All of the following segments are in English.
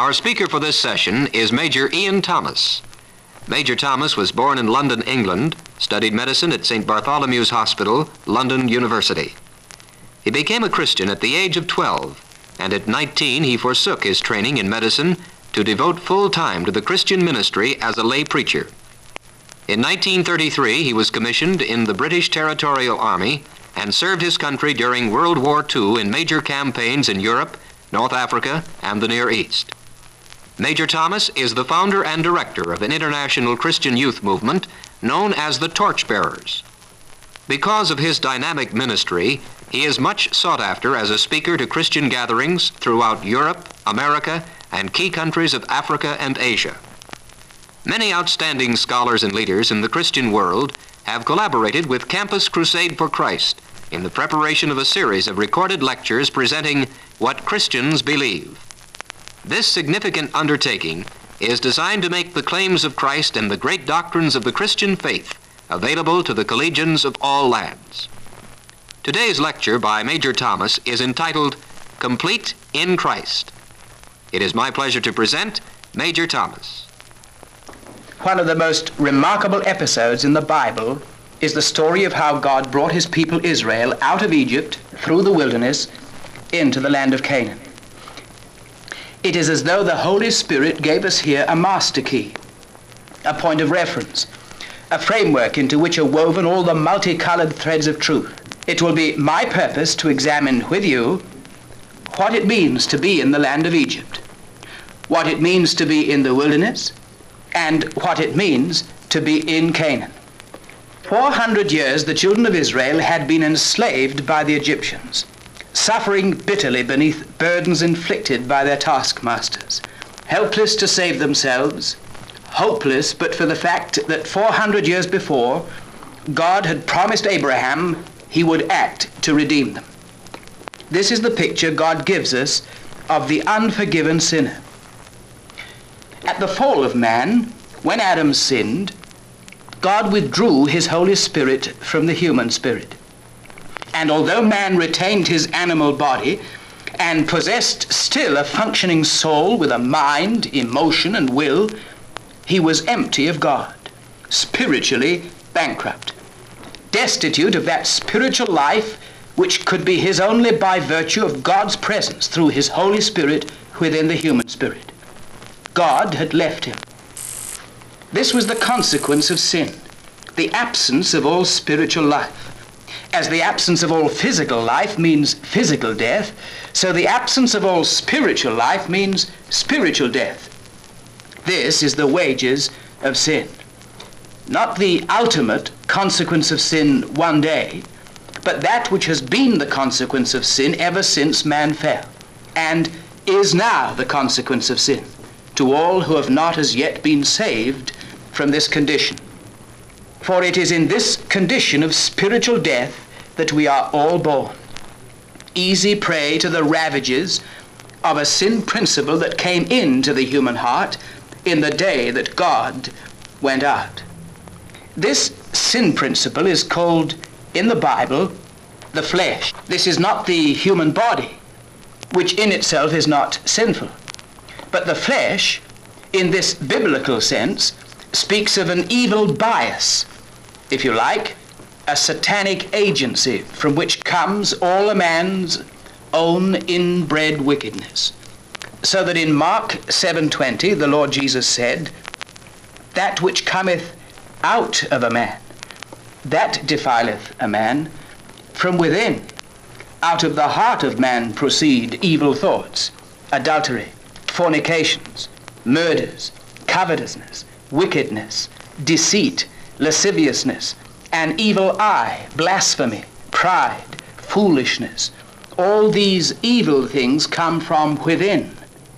Our speaker for this session is Major Ian Thomas. Major Thomas was born in London, England, studied medicine at St. Bartholomew's Hospital, London University. He became a Christian at the age of 12, and at 19 he forsook his training in medicine to devote full time to the Christian ministry as a lay preacher. In 1933 he was commissioned in the British Territorial Army and served his country during World War II in major campaigns in Europe, North Africa, and the Near East. Major Thomas is the founder and director of an international Christian youth movement known as the Torchbearers. Because of his dynamic ministry, he is much sought after as a speaker to Christian gatherings throughout Europe, America, and key countries of Africa and Asia. Many outstanding scholars and leaders in the Christian world have collaborated with Campus Crusade for Christ in the preparation of a series of recorded lectures presenting What Christians Believe. This significant undertaking is designed to make the claims of Christ and the great doctrines of the Christian faith available to the collegians of all lands. Today's lecture by Major Thomas is entitled Complete in Christ. It is my pleasure to present Major Thomas. One of the most remarkable episodes in the Bible is the story of how God brought his people Israel out of Egypt through the wilderness into the land of Canaan. It is as though the Holy Spirit gave us here a master key, a point of reference, a framework into which are woven all the multicolored threads of truth. It will be my purpose to examine with you what it means to be in the land of Egypt, what it means to be in the wilderness, and what it means to be in Canaan. 400 years the children of Israel had been enslaved by the Egyptians, suffering bitterly beneath burdens inflicted by their taskmasters, helpless to save themselves, hopeless but for the fact that 400 years before, God had promised Abraham he would act to redeem them. This is the picture God gives us of the unforgiven sinner. At the fall of man, when Adam sinned, God withdrew his Holy Spirit from the human spirit. And although man retained his animal body and possessed still a functioning soul with a mind, emotion, and will, he was empty of God, spiritually bankrupt, destitute of that spiritual life which could be his only by virtue of God's presence through his Holy Spirit within the human spirit. God had left him. This was the consequence of sin, the absence of all spiritual life. As the absence of all physical life means physical death, so the absence of all spiritual life means spiritual death. This is the wages of sin. Not the ultimate consequence of sin one day, but that which has been the consequence of sin ever since man fell, and is now the consequence of sin to all who have not as yet been saved from this condition. For it is in this condition of spiritual death that we are all born, easy prey to the ravages of a sin principle that came into the human heart in the day that God went out. This sin principle is called, in the Bible, the flesh. This is not the human body, which in itself is not sinful, but the flesh, in this biblical sense, speaks of an evil bias, if you like, a satanic agency from which comes all a man's own inbred wickedness. So that in Mark 7:20, the Lord Jesus said, "That which cometh out of a man, that defileth a man. From within, out of the heart of man proceed evil thoughts, adultery, fornications, murders, covetousness, wickedness, deceit, lasciviousness, an evil eye, blasphemy, pride, foolishness. All these evil things come from within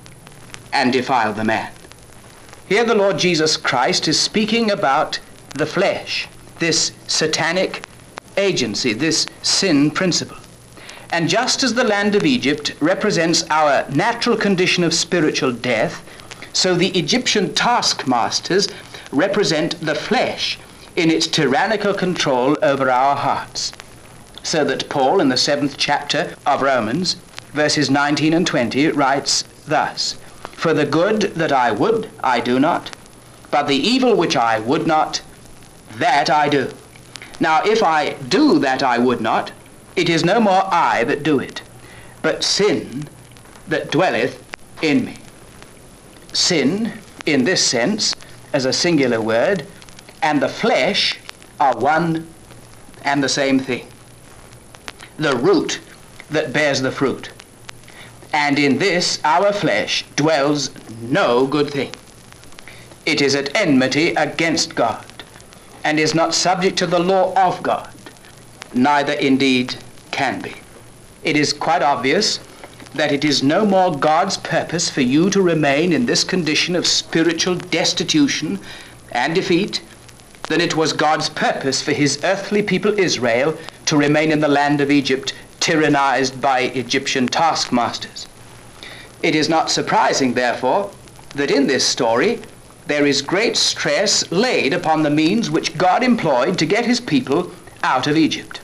and defile the man." Here the Lord Jesus Christ is speaking about the flesh, this satanic agency, this sin principle. And just as the land of Egypt represents our natural condition of spiritual death, so the Egyptian taskmasters represent the flesh in its tyrannical control over our hearts. So that Paul, in the 7th chapter of Romans, verses 19 and 20, writes thus, For the good that I would, I do not, but the evil which I would not, that I do. Now if I do that I would not, it is no more I that do it, but sin that dwelleth in me. Sin, in this sense, as a singular word, and the flesh are one and the same thing. The root that bears the fruit. And in this our flesh dwells no good thing. It is at enmity against God, and is not subject to the law of God, neither indeed can be. It is quite obvious that it is no more God's purpose for you to remain in this condition of spiritual destitution and defeat than it was God's purpose for his earthly people Israel to remain in the land of Egypt, tyrannized by Egyptian taskmasters. It is not surprising, therefore, that in this story there is great stress laid upon the means which God employed to get his people out of Egypt.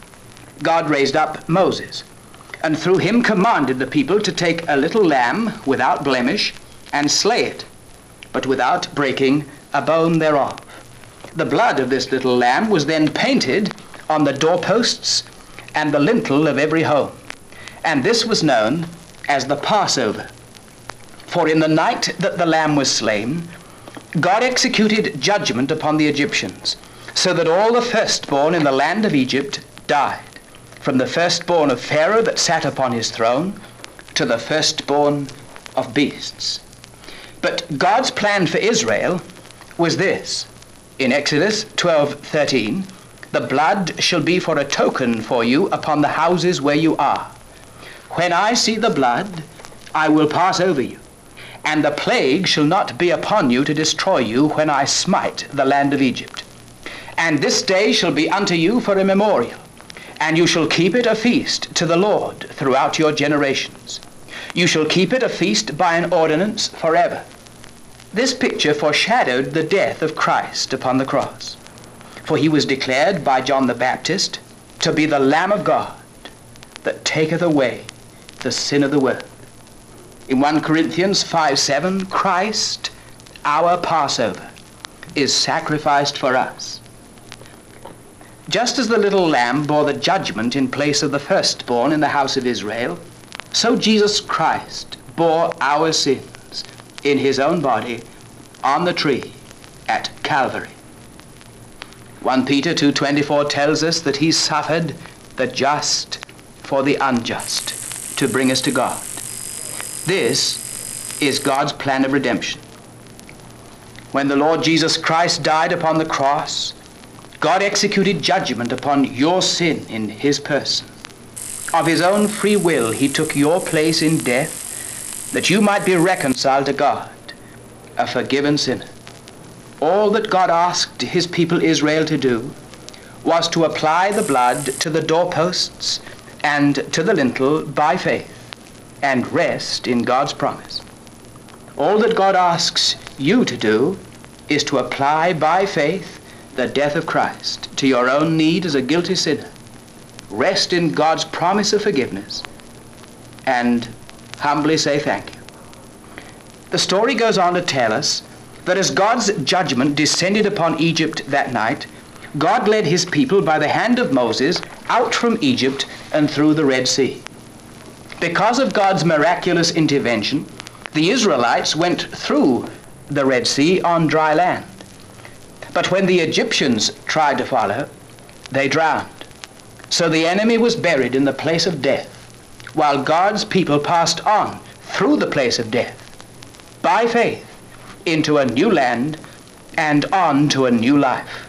God raised up Moses, and through him commanded the people to take a little lamb without blemish and slay it, but without breaking a bone thereof. The blood of this little lamb was then painted on the doorposts and the lintel of every home, and this was known as the Passover. For in the night that the lamb was slain, God executed judgment upon the Egyptians, so that all the firstborn in the land of Egypt died, from the firstborn of Pharaoh that sat upon his throne to the firstborn of beasts. But God's plan for Israel was this. In Exodus 12:13, the blood shall be for a token for you upon the houses where you are. When I see the blood, I will pass over you, and the plague shall not be upon you to destroy you when I smite the land of Egypt. And this day shall be unto you for a memorial, and you shall keep it a feast to the Lord throughout your generations. You shall keep it a feast by an ordinance forever. This picture foreshadowed the death of Christ upon the cross, for he was declared by John the Baptist to be the Lamb of God that taketh away the sin of the world. In 1 Corinthians 5:7, Christ, our Passover, is sacrificed for us. Just as the little lamb bore the judgment in place of the firstborn in the house of Israel, so Jesus Christ bore our sins in his own body on the tree at Calvary. 1 Peter 2:24 tells us that he suffered the just for the unjust to bring us to God. This is God's plan of redemption. When the Lord Jesus Christ died upon the cross, God executed judgment upon your sin in his person. Of his own free will, he took your place in death that you might be reconciled to God, a forgiven sinner. All that God asked his people Israel to do was to apply the blood to the doorposts and to the lintel by faith and rest in God's promise. All that God asks you to do is to apply by faith the death of Christ to your own need as a guilty sinner. Rest in God's promise of forgiveness and humbly say thank you. The story goes on to tell us that as God's judgment descended upon Egypt that night, God led his people by the hand of Moses out from Egypt and through the Red Sea. Because of God's miraculous intervention, the Israelites went through the Red Sea on dry land. But when the Egyptians tried to follow, they drowned. So the enemy was buried in the place of death, while God's people passed on through the place of death, by faith, into a new land and on to a new life.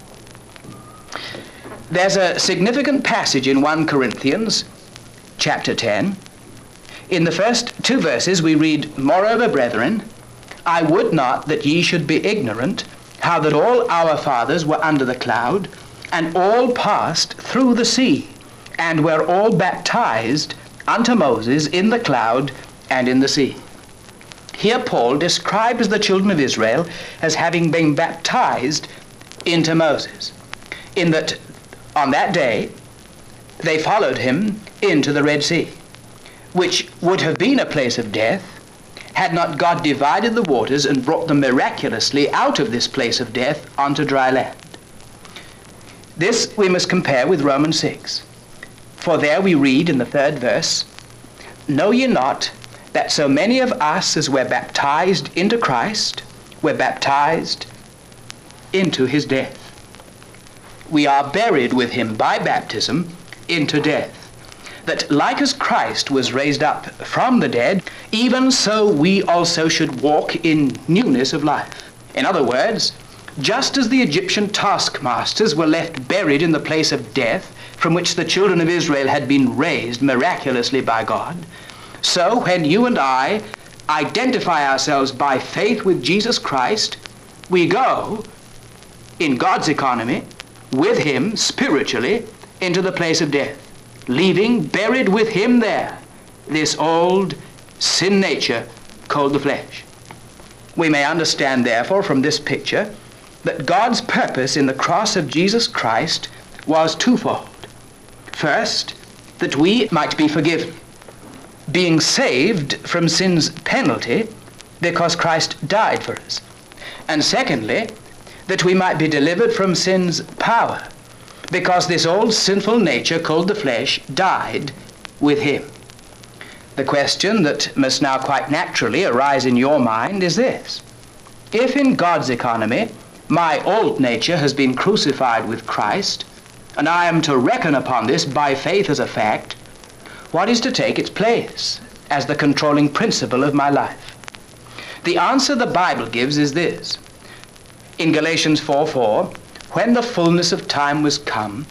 There's a significant passage in 1 Corinthians chapter 10. In the first 2 verses we read, "Moreover, brethren, I would not that ye should be ignorant how that all our fathers were under the cloud, and all passed through the sea, and were all baptized unto Moses in the cloud and in the sea." Here Paul describes the children of Israel as having been baptized into Moses, in that on that day they followed him into the Red Sea, which would have been a place of death, had not God divided the waters and brought them miraculously out of this place of death onto dry land. This we must compare with Romans 6. For there we read in the 3rd verse, "Know ye not that so many of us as were baptized into Christ were baptized into his death?" We are buried with him by baptism into death, that like as Christ was raised up from the dead, even so we also should walk in newness of life. In other words, just as the Egyptian taskmasters were left buried in the place of death from which the children of Israel had been raised miraculously by God, so when you and I identify ourselves by faith with Jesus Christ, we go, in God's economy, with him spiritually into the place of death, leaving buried with him there this old sin nature called the flesh. We may understand, therefore, from this picture that God's purpose in the cross of Jesus Christ was twofold. First, that we might be forgiven, being saved from sin's penalty because Christ died for us. And secondly, that we might be delivered from sin's power, because this old sinful nature called the flesh died with him. The question that must now quite naturally arise in your mind is this: if in God's economy my old nature has been crucified with Christ, and I am to reckon upon this by faith as a fact, what is to take its place as the controlling principle of my life? The answer the Bible gives is this. In Galatians 4:4, when the fullness of time was come,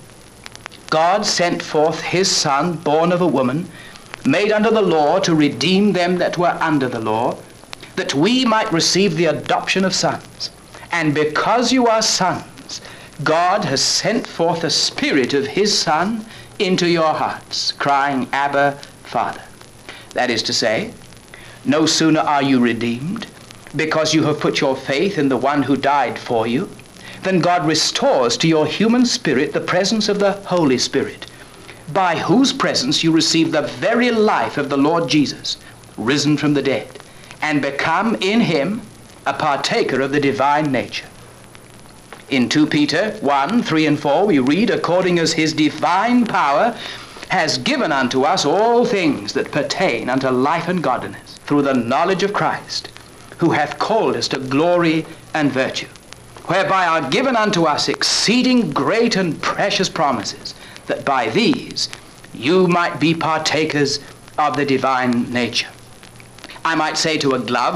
God sent forth his Son, born of a woman, made under the law, to redeem them that were under the law, that we might receive the adoption of sons. And because you are sons, God has sent forth the Spirit of his Son into your hearts, crying, Abba, Father. That is to say, no sooner are you redeemed, because you have put your faith in the one who died for you, then God restores to your human spirit the presence of the Holy Spirit, by whose presence you receive the very life of the Lord Jesus, risen from the dead, and become in him a partaker of the divine nature. In 2 Peter 1:3 and 4 we read, according as his divine power has given unto us all things that pertain unto life and godliness, through the knowledge of Christ, who hath called us to glory and virtue, whereby are given unto us exceeding great and precious promises, that by these you might be partakers of the divine nature. I might say to a glove,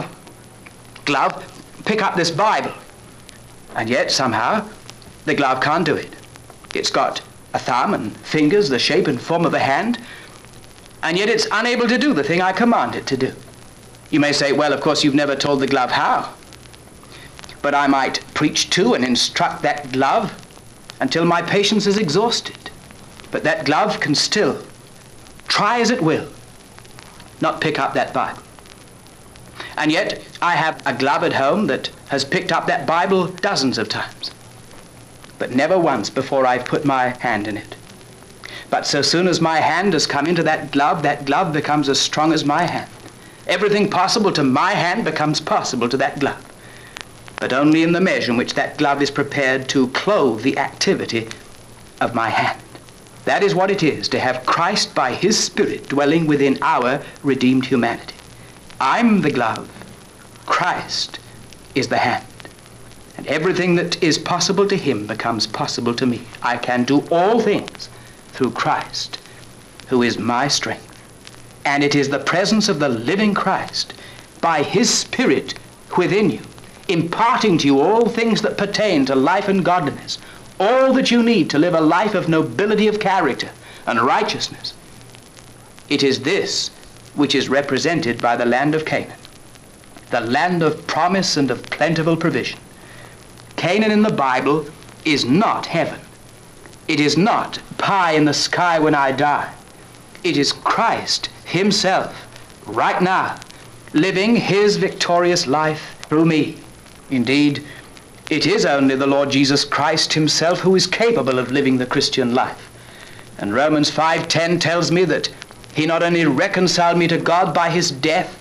pick up this Bible. And yet somehow the glove can't do it. It's got a thumb and fingers, the shape and form of a hand, and yet it's unable to do the thing I command it to do. You may say, well, of course you've never told the glove how. But I might preach to and instruct that glove until my patience is exhausted. But that glove can still, try as it will, not pick up that Bible. And yet I have a glove at home that has picked up that Bible dozens of times, but never once before I've put my hand in it. But so soon as my hand has come into that glove becomes as strong as my hand. Everything possible to my hand becomes possible to that glove, but only in the measure in which that glove is prepared to clothe the activity of my hand. That is what it is to have Christ by his Spirit dwelling within our redeemed humanity. I'm the glove, Christ is the hand, and everything that is possible to him becomes possible to me. I can do all things through Christ, who is my strength. And it is the presence of the living Christ by his Spirit within you, imparting to you all things that pertain to life and godliness, all that you need to live a life of nobility of character and righteousness. It is this which is represented by the land of Canaan, the land of promise and of plentiful provision. Canaan in the Bible is not heaven. It is not pie in the sky when I die. It is Christ himself, right now, living his victorious life through me. Indeed, it is only the Lord Jesus Christ himself who is capable of living the Christian life. And Romans 5:10 tells me that he not only reconciled me to God by his death,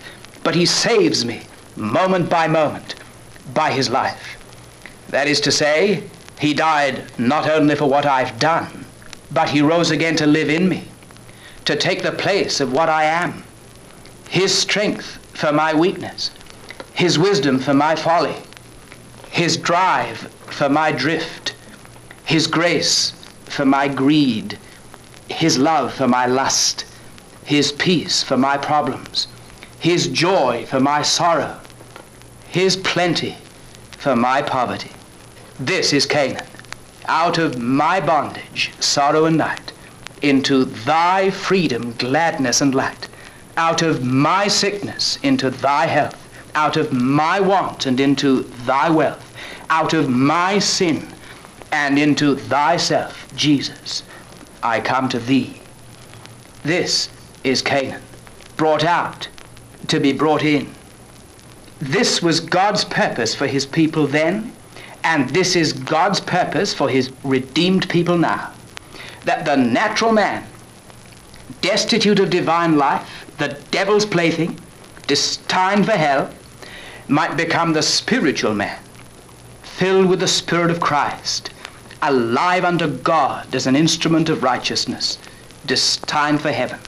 but he saves me moment by moment by his life. That is to say, he died not only for what I've done, but he rose again to live in me, to take the place of what I am. His strength for my weakness, his wisdom for my folly, his drive for my drift, his grace for my greed, his love for my lust, his peace for my problems, his joy for my sorrow, his plenty for my poverty. This is Canaan. Out of my bondage, sorrow and night, into thy freedom, gladness and light. Out of my sickness into thy health. Out of my want and into thy wealth. Out of my sin and into thyself, Jesus, I come to thee. This is Canaan, brought out to be brought in. This was God's purpose for his people then, and this is God's purpose for his redeemed people now. That the natural man, destitute of divine life, the devil's plaything, destined for hell, might become the spiritual man, filled with the Spirit of Christ, alive unto God as an instrument of righteousness, destined for heaven.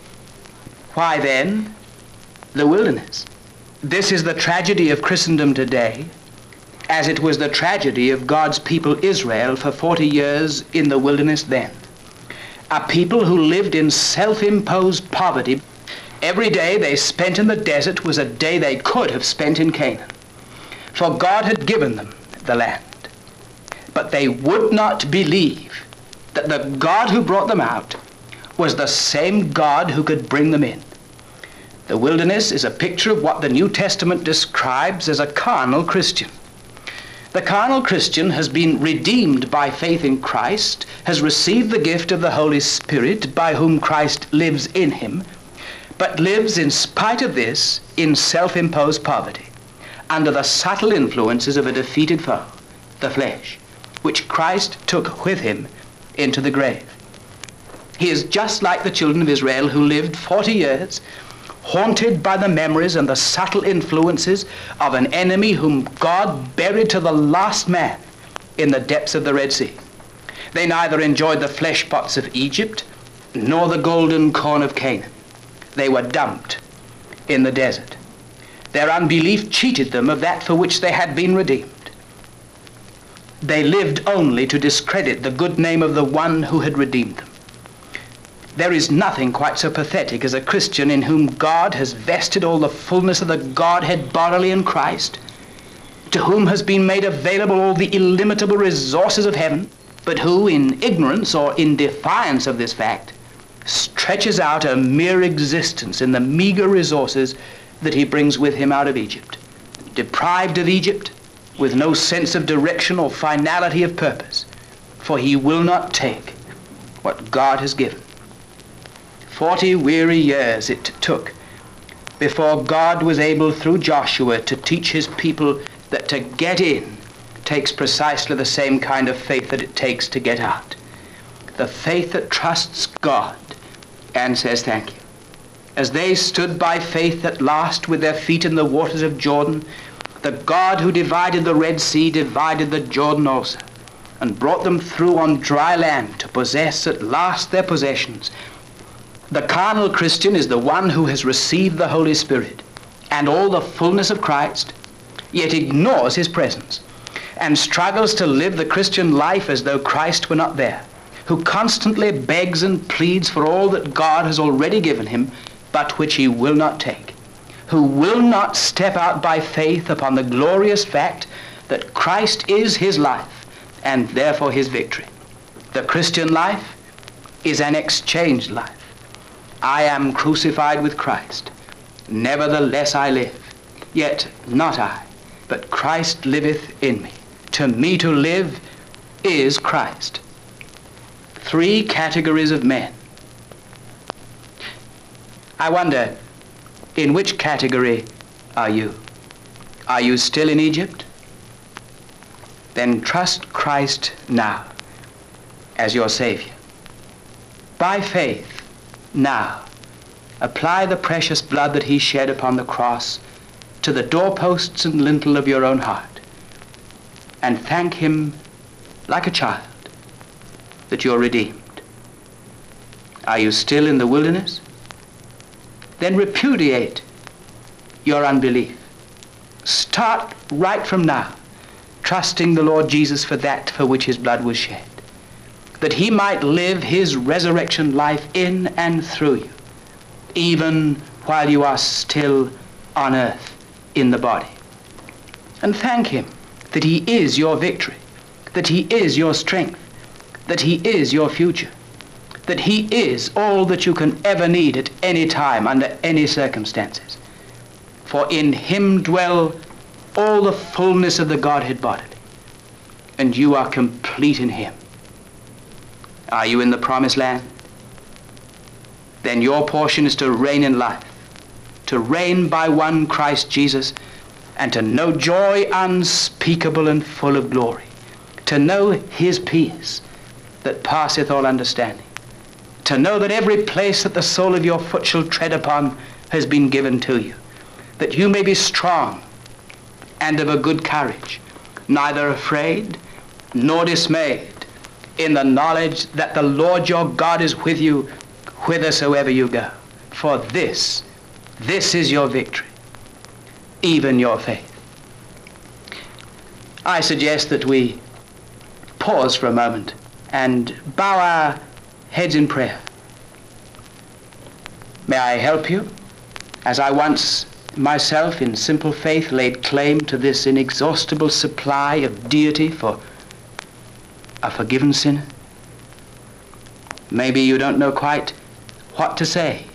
Why then, the wilderness? This is the tragedy of Christendom today, as it was the tragedy of God's people Israel for 40 years in the wilderness then. A people who lived in self-imposed poverty. Every day they spent in the desert was a day they could have spent in Canaan, for God had given them the land. But they would not believe that the God who brought them out was the same God who could bring them in. The wilderness is a picture of what the New Testament describes as a carnal Christian. The carnal Christian has been redeemed by faith in Christ, has received the gift of the Holy Spirit by whom Christ lives in him, but lives in spite of this in self-imposed poverty, under the subtle influences of a defeated foe, the flesh, which Christ took with him into the grave. He is just like the children of Israel who lived 40 years haunted by the memories and the subtle influences of an enemy whom God buried to the last man in the depths of the Red Sea. They neither enjoyed the flesh pots of Egypt nor the golden corn of Canaan. They were dumped in the desert. Their unbelief cheated them of that for which they had been redeemed. They lived only to discredit the good name of the one who had redeemed them. There is nothing quite so pathetic as a Christian in whom God has vested all the fullness of the Godhead bodily in Christ, to whom has been made available all the illimitable resources of heaven, but who, in ignorance or in defiance of this fact, stretches out a mere existence in the meager resources that he brings with him out of Egypt, deprived of Egypt, with no sense of direction or finality of purpose, for he will not take what God has given. 40 weary years it took before God was able through Joshua to teach his people that to get in takes precisely the same kind of faith that it takes to get out. The faith that trusts God and says thank you. As they stood by faith at last with their feet in the waters of Jordan, the God who divided the Red Sea divided the Jordan also, and brought them through on dry land to possess at last their possessions. The carnal Christian is the one who has received the Holy Spirit and all the fullness of Christ, yet ignores his presence and struggles to live the Christian life as though Christ were not there, who constantly begs and pleads for all that God has already given him, but which he will not take, who will not step out by faith upon the glorious fact that Christ is his life and therefore his victory. The Christian life is an exchanged life. I am crucified with Christ. Nevertheless I live. Yet not I, but Christ liveth in me. To me to live is Christ. 3 categories of men. I wonder, in which category are you? Are you still in Egypt? Then trust Christ now as your Savior. By faith, now, apply the precious blood that he shed upon the cross to the doorposts and lintel of your own heart, and thank him like a child that you're redeemed. Are you still in the wilderness? Then repudiate your unbelief. Start right from now, trusting the Lord Jesus for that for which his blood was shed, that he might live his resurrection life in and through you, even while you are still on earth in the body. And thank him that he is your victory, that he is your strength, that he is your future, that he is all that you can ever need at any time under any circumstances. For in him dwell all the fullness of the Godhead bodily, and you are complete in him. Are you in the promised land? Then your portion is to reign in life, to reign by one Christ Jesus, and to know joy unspeakable and full of glory, to know his peace that passeth all understanding, to know that every place that the sole of your foot shall tread upon has been given to you, that you may be strong and of a good courage, neither afraid nor dismayed, in the knowledge that the Lord your God is with you whithersoever you go. For this is your victory, even your faith. I suggest that we pause for a moment and bow our heads in prayer. May I help you, as I once myself in simple faith laid claim to this inexhaustible supply of deity for a forgiven sinner? Maybe you don't know quite what to say.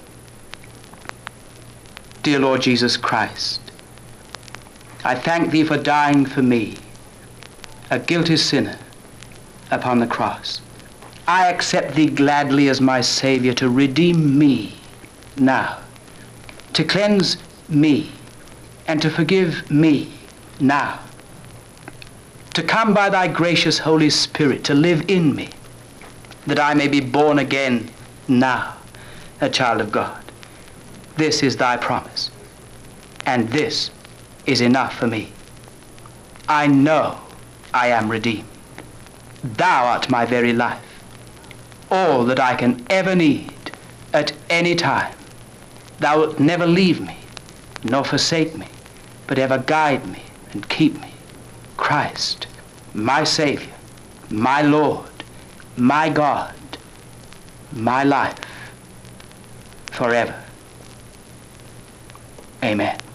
Dear Lord Jesus Christ, I thank thee for dying for me, a guilty sinner, upon the cross. I accept thee gladly as my Savior to redeem me now, to cleanse me, and to forgive me now, to come by thy gracious Holy Spirit to live in me, that I may be born again now, a child of God. This is thy promise, and this is enough for me. I know I am redeemed. Thou art my very life, all that I can ever need at any time. Thou wilt never leave me, nor forsake me, but ever guide me and keep me. Christ, my Savior, my Lord, my God, my life, forever. Amen.